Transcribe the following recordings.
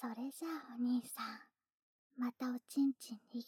それじゃあお兄さん、またおちんちん握って。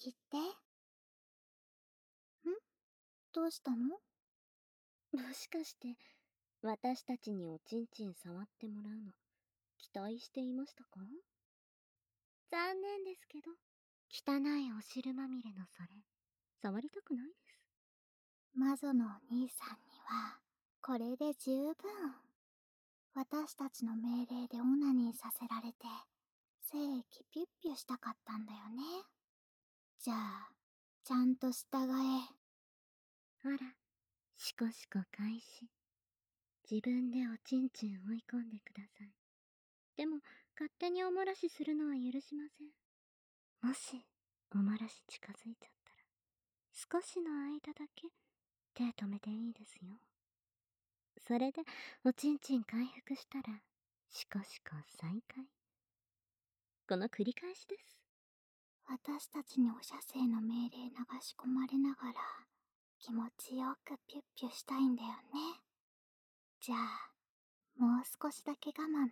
どうしたの？ もしかして、私たちにおちんちん触ってもらうの、期待していましたか？残念ですけど、汚いお汁まみれのそれ、触りたくないです。 魔女のお兄さんには、これで十分。私たちの命令でオナニーさせられて、精液ピュッピュしたかったんだよね。じゃあ、ちゃんと従え。 ほら、シコシコ開始。自分でおちんちん追い込んでください。でも、勝手にお漏らしするのは許しません。もし、お漏らし近づいちゃったら、少しの間だけ手止めていいですよ。それで、おちんちん回復したら、シコシコ再開。この繰り返しです。 私たちにお射精の命令流し込まれながら、気持ちよくピュッピュしたいんだよね。じゃあ、もう少しだけ我慢だよ。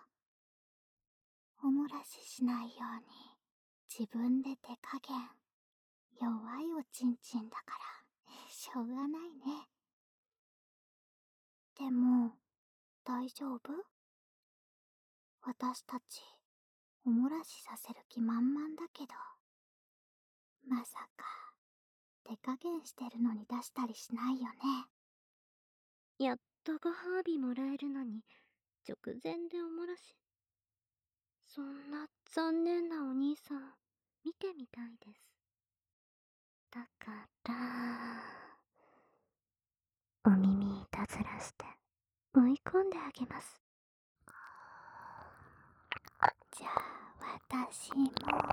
お漏らししないように、自分で手加減。弱いおちんちんだから、しょうがないね。でも、大丈夫？私たち、お漏らしさせる気満々だけど、まさか、手加減してるのに出したりしないよね。 やっとご褒美もらえるのに、直前でお漏らし。そんな残念なお兄さん、見てみたいです。だから、お耳いたずらして、追い込んであげます。 じゃあ、私も。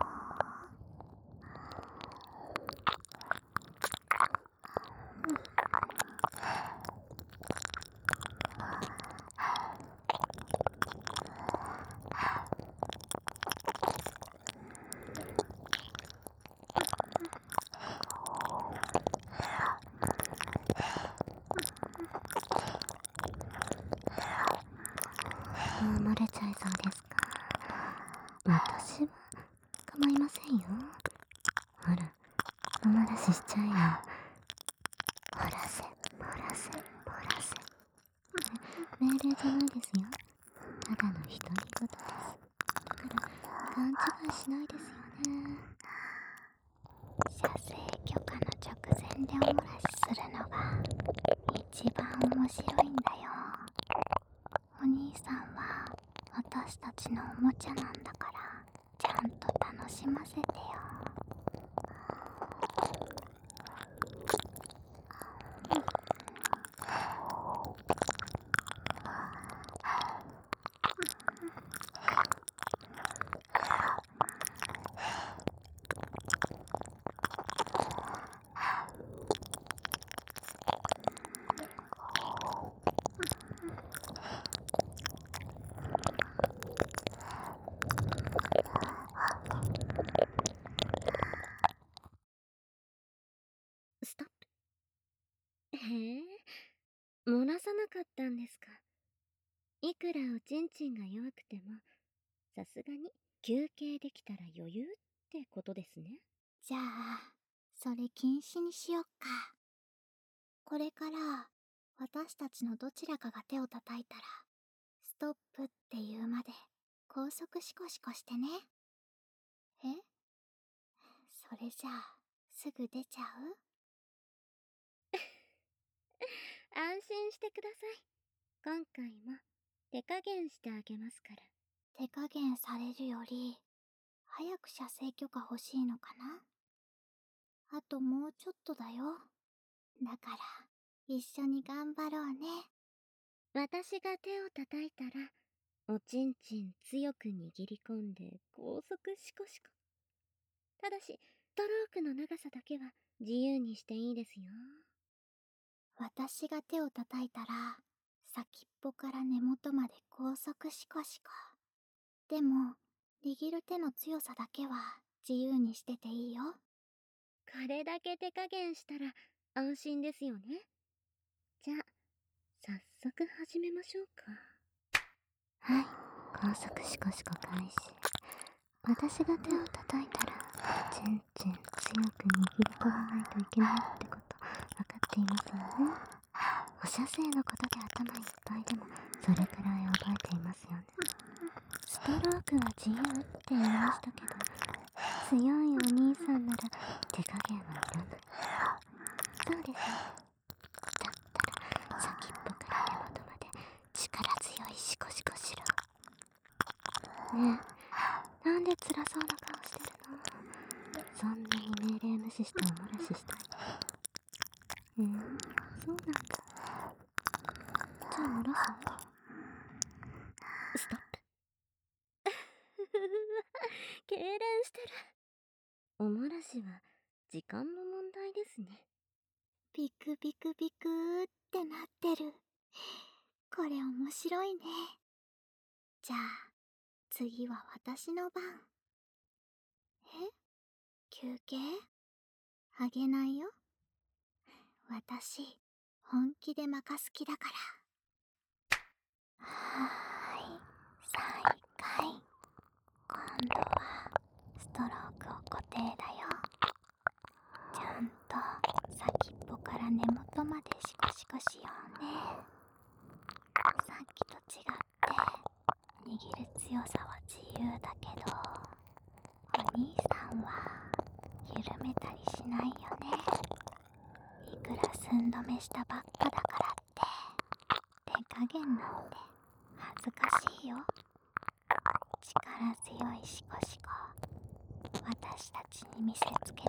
漏れちゃいそうですか？私は構いませんよ。ほら、お漏らししちゃえよ。漏らせ、漏らせ、漏らせ。命令じゃないですよ。ただの独り言です。だから勘違いしないですよね。 射精許可の直前でお漏らしするのが一番面白いんだよ。お兄さんは私たちのおもちゃなんだから、ちゃんと楽しませてよ。 ストップ。へえ、漏らさなかったんですか。いくらおちんちんが弱くても、さすがに休憩できたら余裕ってことですね。 じゃあ、それ禁止にしよっか。これから私たちのどちらかが手を叩いたら、ストップって言うまで高速シコシコしてね。え？それじゃあ、すぐ出ちゃう？ 安心してください。今回も手加減してあげますから。 手加減されるより、早く射精許可欲しいのかな？あともうちょっとだよ。だから、一緒に頑張ろうね。 私が手を叩いたら、おちんちん強く握り込んで高速シコシコ。ただし、ストロークの長さだけは自由にしていいですよ。 私が手を叩いたら、先っぽから根元まで高速シコシコ。でも、握る手の強さだけは自由にしてていいよ。 これだけ手加減したら安心ですよね。じゃあ、早速始めましょうか。はい、高速シコシコ開始。 私が手を叩いたらチンチン強く握り込まないといけないってこと分かっていますよね。お射精のことで頭いっぱいでもそれくらい覚えていますよね。ストロークは自由って言いましたけど、強いお兄さんなら手加減はいらない。そうですね。だったら先っぽから根元まで力強いシコシコしろ。ねえ、なんで辛そうな顔してるの？そんなに命令無視しておもらししたい？そうなんだ。じゃあ漏らす？ストップ。痙攣してる。おもらしは時間の問題ですね。 ビクビクビクーってなってる。これ面白いね。じゃあ、次は私の番。え？休憩？あげないよ。私、本気で任す気だから。はーい、再開。今度は、ストロークを固定だよ。ちゃんと、先っぽから根元までシコシコしようね。さっきと違って、握る強さは自由だけど、お兄さんは、緩めたりしないよね。いくら寸止めしたばっかだからって、手加減なんて恥ずかしいよ。力強いシコシコ、私たちに見せつけて。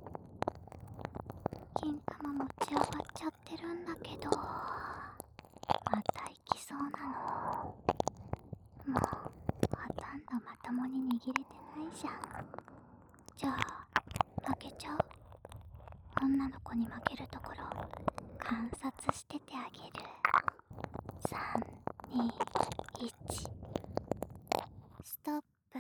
金玉持ち上がっちゃってるんだけど、また行きそうなの。もう、ほとんどまともに握れてないじゃん。じゃあ、負けちゃう？女の子に負けるところ、観察しててあげる。3、2、1。ストップ。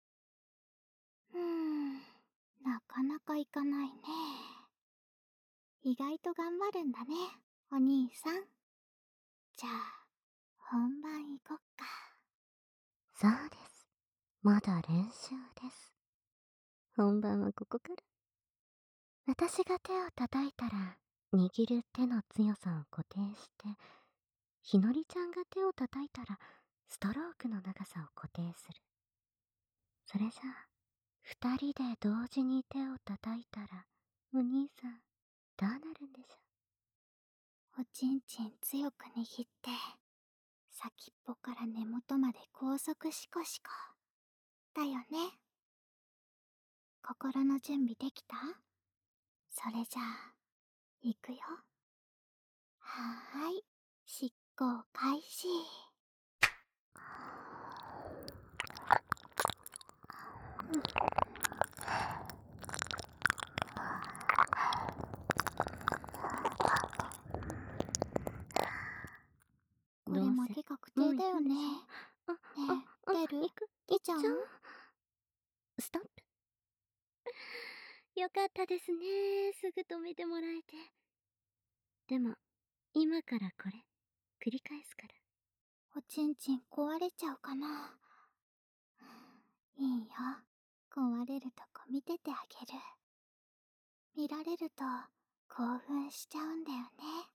なかなかいかないね。意外と頑張るんだね、お兄さん。じゃあ、本番行こっか。 そうです。まだ練習です。本番はここから。私が手を叩いたら、握る手の強さを固定して、ひのりちゃんが手を叩いたら、ストロークの長さを固定する。それじゃあ、二人で同時に手を叩いたら、お兄さん、どうなるんでしょおちんちん強く握って、先っぽから根元まで高速シコシコ。だよね。心の準備できた？それじゃあ、行くよ。はーい、執行開始。これどうせ負け確定だよね。ねえ、出る？出ちゃう？ ストップ。よかったですね。すぐ止めてもらえて。でも、今からこれ、繰り返すから。 おちんちん壊れちゃうかな。いいよ。壊れるとこ見ててあげる。見られると興奮しちゃうんだよね。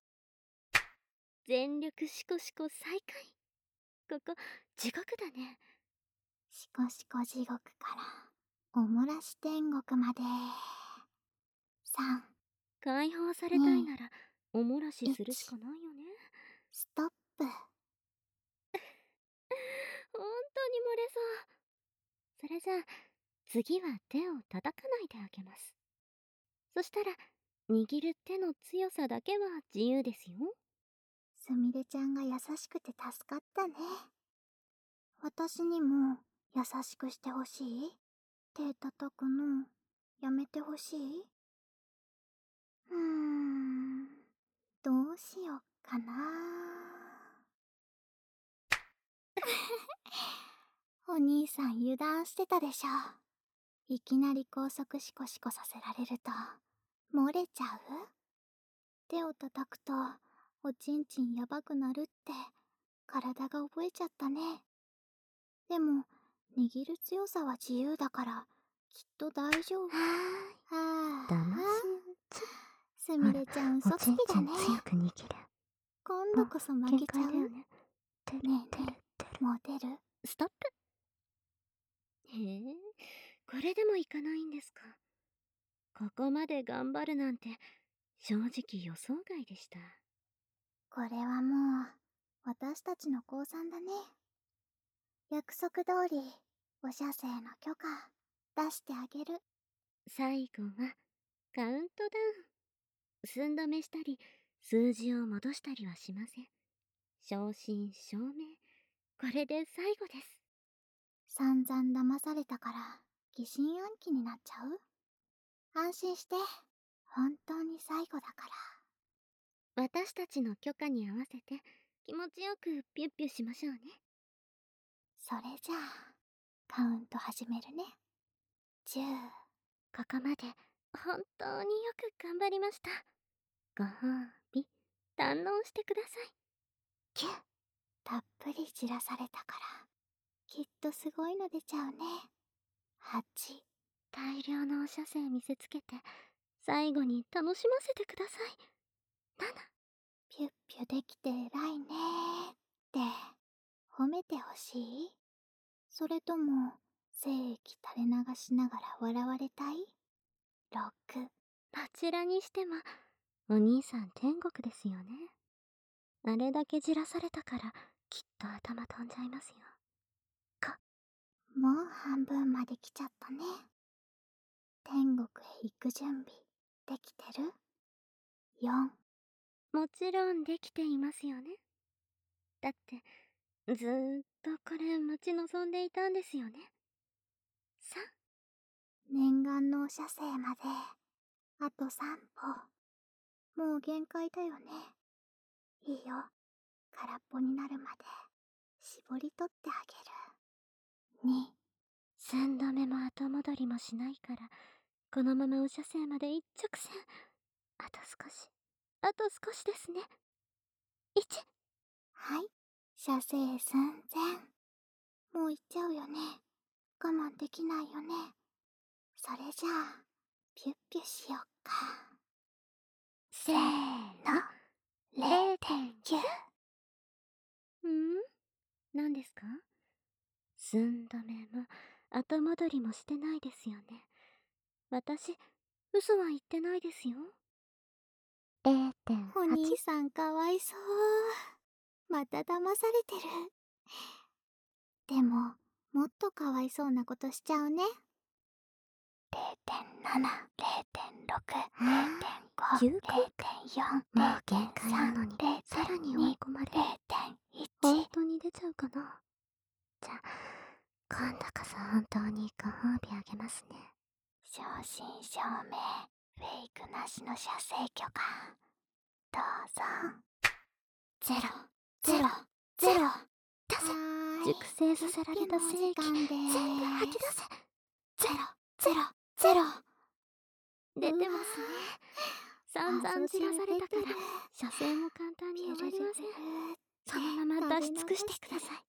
全力シコシコ再開。ここ、地獄だね。 シコシコ地獄からおもらし天国まで。3、 解放されたいなら、おもらしするしか 1、 ないよね。 ストップ。 本当に漏れそう。それじゃあ、次は手を叩かないであげます。そしたら、握る手の強さだけは自由ですよ。 すみれちゃんが優しくて助かったね。私にも優しくしてほしい？手叩くのやめてほしい？どうしよっかな。お兄さん油断してたでしょ。いきなり高速シコシコさせられると漏れちゃう？手を叩くとおちんちんやばくなるって体が覚えちゃったね。でも握る強さは自由だから、きっと大丈夫。はぁ。 騙しすみれちゃん嘘つきだね。 おちんちん強く握る。 今度こそ負けちゃう。 限界だよね。 ねえねえ、もう出る？ ストップ。へえ、これでもいかないんですか。ここまで頑張るなんて、正直予想外でした。 これはもう、私たちの降参だね。約束通り、お射精の許可、出してあげる。 最後は、カウントダウン。寸止めしたり、数字を戻したりはしません。正真正銘。これで最後です。 散々騙されたから、疑心暗鬼になっちゃう？安心して、本当に最後だから。 私たちの許可に合わせて、気持ちよくピュッピュしましょうね。 それじゃあ、カウント始めるね。10。 ここまで、本当によく頑張りました。ご褒美、堪能してください。 9。たっぷりじらされたから、きっとすごいの出ちゃうね。8。 大量のお射精見せつけて、最後に楽しませてください。7。 ピュッピュできて偉いねーって、褒めてほしい？それとも、精液垂れ流しながら笑われたい？ 6。 どちらにしても、お兄さん天国ですよね。あれだけじらされたから、きっと頭飛んじゃいますよ。 もう半分まで来ちゃったね。天国へ行く準備、できてる？ 4。 もちろんできていますよね。だって、ずーっとこれ待ち望んでいたんですよね。3。 念願のお射精まで、あと3歩。もう限界だよね。いいよ。空っぽになるまで、絞り取ってあげる。2。 寸止めも後戻りもしないから、このままお射精まで一直線。あと少し、あと少しですね。1。 はい。射精寸前。もう行っちゃうよね。我慢できないよね。それじゃあ、ピュッピュしよっか。 せーの。 0.9。 何ですか？寸止めも後戻りもしてないですよね。私、嘘は言ってないですよ。0.8。 お兄さんかわいそう。また騙されてる。でも、もっとかわいそうなことしちゃうね。0.7、0.6、0.5、 9個 0.4、 もう限界なのに、 0.3、 さらに追い込まれ、 0.1。 本当に出ちゃうかな。じゃあ、今度こそ本当にご褒美あげますね。 正真正銘、フェイクなしの射精許可。どうぞ。0、0、0。 出せ。熟成させられた精液、全部吐き出せ。 ゼロ、ゼロ、ゼロ。 出てますね。散々じらされたから、射精も簡単に終わりません。そのまま出し尽くしてください。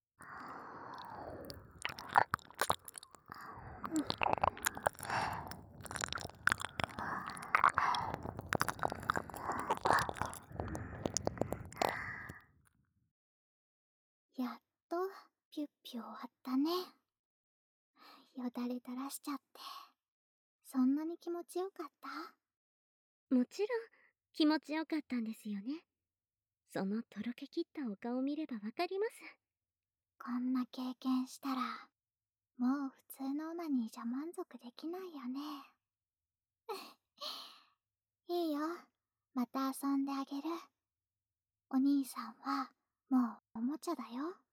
やっとピュッピュ終わったね。よだれ垂らしちゃって。そんなに気持ちよかった？ もちろん、気持ちよかったんですよね。そのとろけきったお顔を見ればわかります。 こんな経験したら、もう普通のオナニーじゃ満足できないよね。いいよ。また遊んであげる。お兄さんは、もうおもちゃだよ。